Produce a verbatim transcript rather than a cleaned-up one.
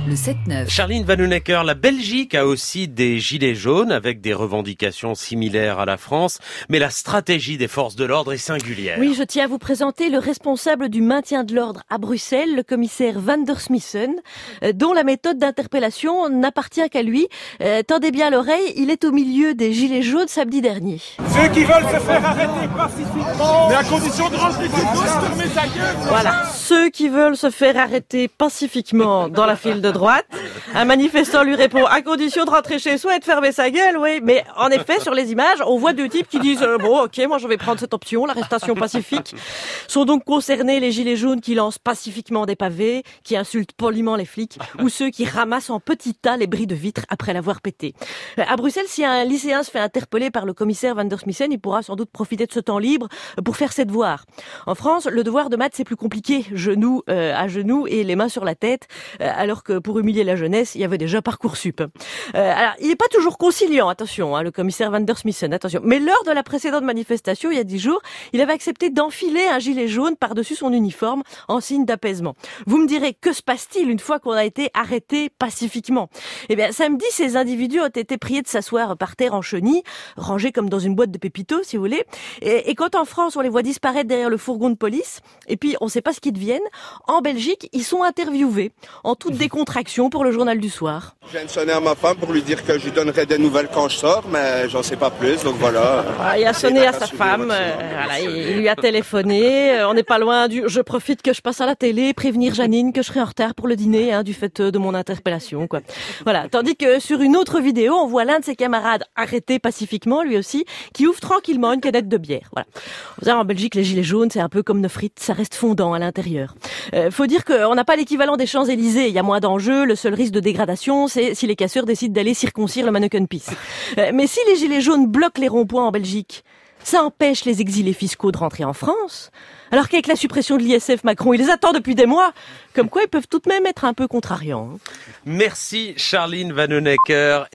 le sept neuf. Charline Vanhoenacker, la Belgique a aussi des gilets jaunes avec des revendications similaires à la France, mais la stratégie des forces de l'ordre est singulière. Oui, je tiens à vous présenter le responsable du maintien de l'ordre à Bruxelles, le commissaire Van der Smissen, euh, dont la méthode d'interpellation n'appartient qu'à lui. Euh, tendez bien l'oreille, il est au milieu des gilets jaunes samedi dernier. Ceux qui veulent se faire arrêter pacifiquement, mais à condition de rentrer du poste, fermer sa gueule. Voilà, ceux qui veulent se faire arrêter pacifiquement dans la file de droite. Un manifestant lui répond à condition de rentrer chez soi et de fermer sa gueule, oui. Mais en effet, sur les images, on voit deux types qui disent euh, bon, ok, moi je vais prendre cette option, l'arrestation pacifique. Sont donc concernés les gilets jaunes qui lancent pacifiquement des pavés, qui insultent poliment les flics, ou ceux qui ramassent en petits tas les bris de vitres après l'avoir pété. À Bruxelles, si un lycéen se fait interpeller par le commissaire Van der Smissen, il pourra sans doute profiter de ce temps libre pour faire ses devoirs. En France, le devoir de maths c'est plus compliqué, genoux euh, à genoux et les mains sur la tête, euh, alors que pour humilier la jeunesse, il y avait déjà Parcoursup. Euh, alors, il n'est pas toujours conciliant, attention, hein, le commissaire Van der Smissen, attention. Mais lors de la précédente manifestation, il y a dix jours, il avait accepté d'enfiler un gilet jaune par-dessus son uniforme en signe d'apaisement. Vous me direz, que se passe-t-il une fois qu'on a été arrêté pacifiquement? Eh bien, samedi, ces individus ont été priés de s'asseoir par terre en chenille, rangés comme dans une boîte de Pépito, si vous voulez. Et, et quand en France, on les voit disparaître derrière le fourgon de police, et puis on ne sait pas ce qu'ils deviennent, en Belgique, ils sont interviewés en toute décontraction pour le journal du soir. Je viens de sonner à ma femme pour lui dire que je lui donnerai des nouvelles quand je sors, mais j'en sais pas plus, donc voilà. Ah, il a sonné à sa femme, euh, voilà, il lui a téléphoné, euh, on n'est pas loin du « je profite que je passe à la télé, prévenir Janine que je serai en retard pour le dîner hein, du fait de mon interpellation ». Quoi. Voilà. Tandis que sur une autre vidéo, on voit l'un de ses camarades arrêté pacifiquement, lui aussi, qui ouvre tranquillement une canette de bière. Voilà. Vous savez, en Belgique, les gilets jaunes, c'est un peu comme nos frites, ça reste fondant à l'intérieur. Euh, faut dire qu'on n'a pas l'équivalent des Champs-Élysées, il y a moins d'enjeux, le seul risque de dégradation, c'est si les casseurs décident d'aller circoncire le mannequin peace. Euh, mais si les gilets jaunes bloquent les ronds-points en Belgique, ça empêche les exilés fiscaux de rentrer en France. Alors qu'avec la suppression de l'I S F, Macron, il les attend depuis des mois. Comme quoi, ils peuvent tout de même être un peu contrariants. Merci Charline Vanhoenacker.